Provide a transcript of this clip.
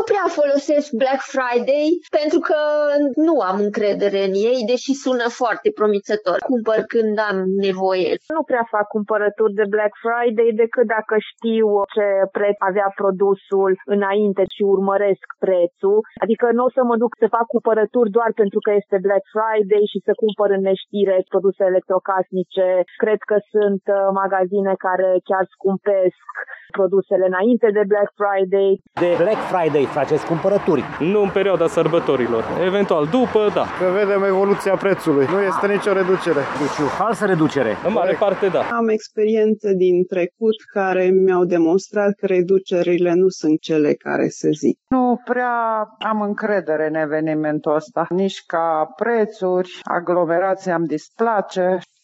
prea folosesc Black Friday pentru că nu am încredere în ei, deși sună foarte promițător. Cumpăr când am nevoie. Nu prea fac cumpărături de Black Friday decât dacă știu ce preț avea produsul înainte și urmăresc prețul. Adică nu o să mă duc să fac cumpărături doar pentru că este Black Friday și să cumpăr în neștire produse electrocasnice. Cred că sunt magazine care chiar scumpesc produsele înainte de Black Friday. De Black Friday faceți cumpărături? Nu în perioada sărbătorilor. Eventual după, da. Că vedem evoluția prețului. Nu este nicio reducere. Deci o falsă reducere. În mare parte, da. Am experiențe din trecut care mi-au demonstrat că reducerile nu sunt cele care se zic. Nu prea am încredere în evenimentul ăsta. Nici ca prețuri, aglomerația îmi displace.